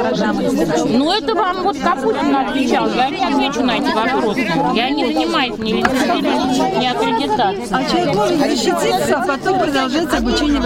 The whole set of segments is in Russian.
Ну, это вам вот Капустин отвечал. Я не отвечу на эти вопросы. Я не занимаюсь ни лицензированием, ни аккредитацией. А человек может защититься, а потом продолжать обучение в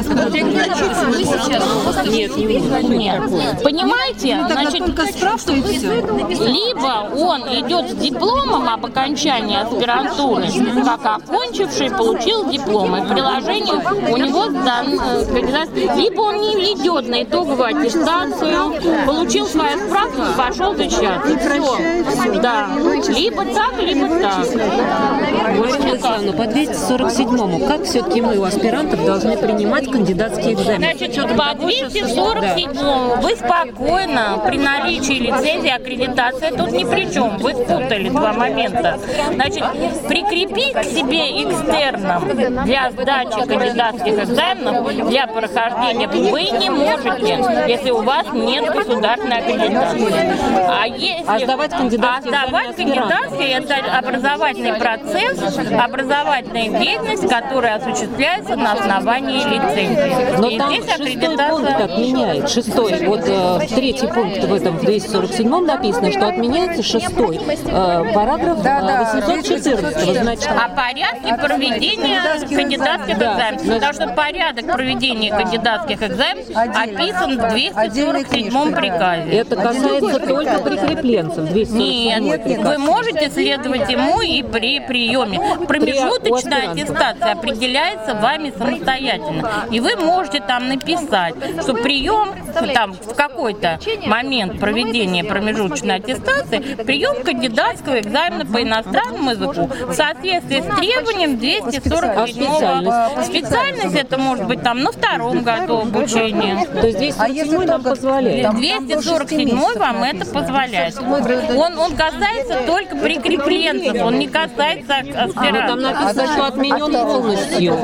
Нет. Понимаете? Значит, только справку и все. либо он идет с дипломом об окончании аспирантуры, как окончивший получил диплом, и в приложении у него либо он не идет на итоговую аттестацию, получил свою справку и пошел защищаться. Все. Да. Либо так, либо так. Но по 247-му, как все-таки мы у аспирантов должны принимать кандидатские экзамены? Значит, по 247-му вы спокойно, при наличии лицензии, аккредитации тут ни при чем. Вы спутали два момента. Значит, прикрепить к себе экстерном для сдачи кандидатских экзаменов, для прохождения вы не можете, если у вас нет государственной аккредитации. А сдавать кандидатские – это образовательный процесс, образовательная деятельность, которая осуществляется на основании лицензии. Но там шестой пункт отменяет. Шестой, вот третий пункт в этом в 247-м написано, что отменяется шестой параграф 814. Значит, о порядке проведения кандидатских экзаменов. Потому что порядок проведения кандидатских экзаменов описан в 247-м приказе. Это касается только прикрепленцев. Нет, вы можете следовать ему и при приеме. Промежуточная аттестация определяется вами самостоятельно. И вы можете там написать, что прием там в какой-то момент проведения промежуточной аттестации, прием кандидатского экзамена по иностранному языку в соответствии с требованием 247-го. Специальность это может быть там на втором году обучения. То есть 247-й нам позволяет? 247-й вам это позволяет. Он касается только прикрепленцев, он не касается аспирантов. Там написано, что отменен полностью.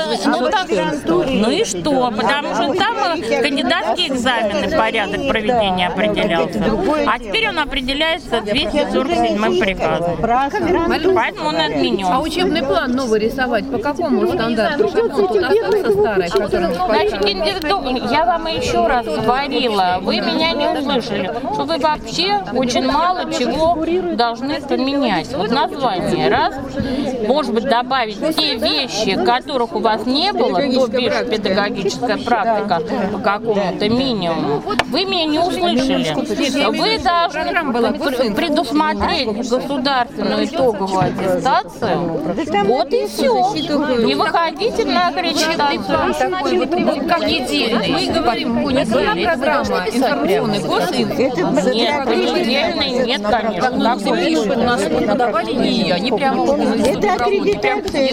Ну и что? Потому что там кандидатские экзамены, порядок проведения определялся. А теперь он определяется 247-м приказом. Поэтому он отменен. А учебный план новый рисовать по какому стандарту? Тут остался старый, который... Значит, я вам еще раз говорила, вы меня не услышали, что вы вообще очень мало чего должны поменять. Вот название раз, может быть, добавить те вещи, которых у вас не было, то бишь педагогическая практика по какому-то минимуму. Вы меня не услышали. Вы должны предусмотреть государственную итоговую аттестацию. Вот и все. И выходите на аккредитацию. Как недельный. Мы говорим, была программа информационный госинфо. Нет, недельный нет, конечно. Как все пишут, у нас преподаватели, они прямо это аккредитация.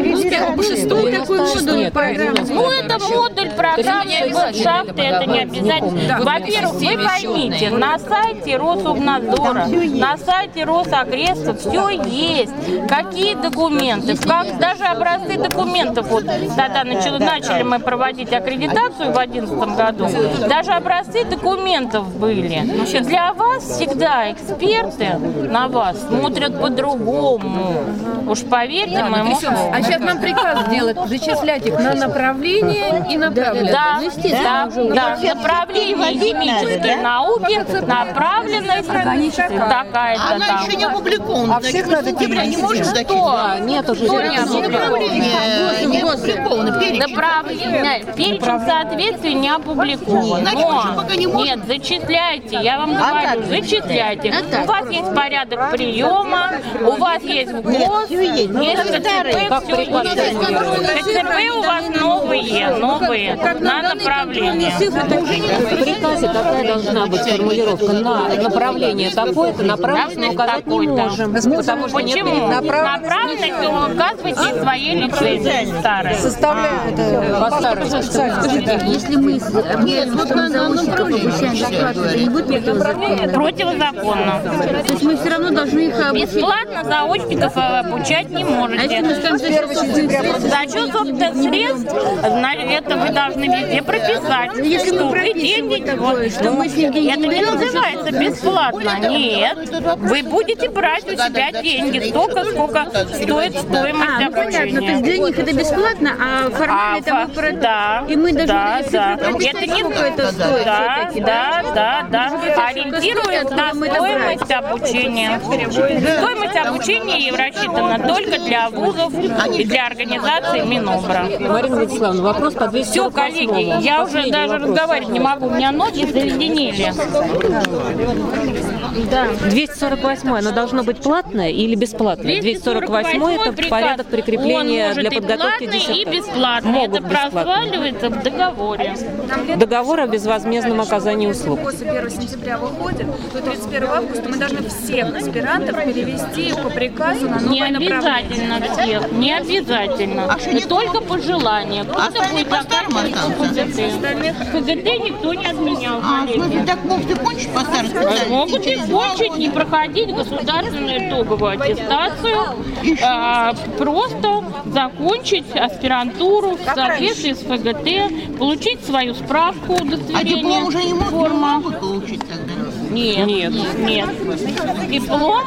Ну, это модуль программы шахты, это не обязательно. Во-первых, вы поймите, на сайте Рособнадзора, на сайте Росагресса все есть. Какие документы, как даже образцы документов. Вот тогда начали мы проводить аккредитацию в 2011 году. Даже образцы документов были. Для вас всегда эксперты на вас смотрят по-другому. Уж поверьте моему слову. А сейчас нам приказ делать, зачислять их на направление и направление. Да. Направление химические науки, направленность такая-то она там. еще не опубликована. А всех надо не можешь Что? Нет уже. не опубликовано. Перечень соответствия не опубликован. Но нет, зачисляйте, я вам говорю, зачисляйте. У вас есть порядок приема, у вас есть ГОС, есть КЦП, все есть. КЦП у вас новые на направление. В приказе такая должна быть формулировка на направление такое-то, направленность указать не можем. Почему? Направленность вы указываете своей лицензии старой. Составляют Если мы заочников обучаем бесплатно, не будет противозаконно? Противозаконно. То есть мы все равно должны их обучать? Бесплатно заочников обучать не можете. За счет собственных средств это вы должны везде прописать, что вы деньги... что мы с ним деньги Это не называется бесплатно. Нет. Вы будете брать у себя деньги столько, сколько стоит стоимость понятно, то есть обучения. для них это бесплатно, а формально это мы Да, и мы должны да. прописать, Это не сколько это стоит да, все-таки, да. Ориентируясь на стоимость обучения. Стоимость обучения рассчитана только для вузов и для организации Минобра. Марина Вячеславовна, вопрос по 248. Все, коллеги, я уже даже разговаривать не могу, у меня ноги заледенели. Да. 248 оно должно быть платное или бесплатное? 248 это приказ, порядок прикрепления он может для подготовки и платный, и диссертации. бесплатный. Могут Это бесплатно. прослаливается в договоре. Договор о безвозмездном оказании услуг. После 1 сентября выходит, то 31 августа мы должны всех аспирантов перевести по приказу на Не новое направление. обязательно всех, не обязательно. Только по желанию. Кто-то будет заканчивать КГТ. КГТ никто не отменял, коллеги. Так можете кончить по старой специальности? Могут и кончить, не проходить государственную итоговую аттестацию, просто закончить аспирантуру в соответствии с ФГТ, получить свою справку удостоверения. А диплом уже не форма. могут получить тогда? Нет. Диплом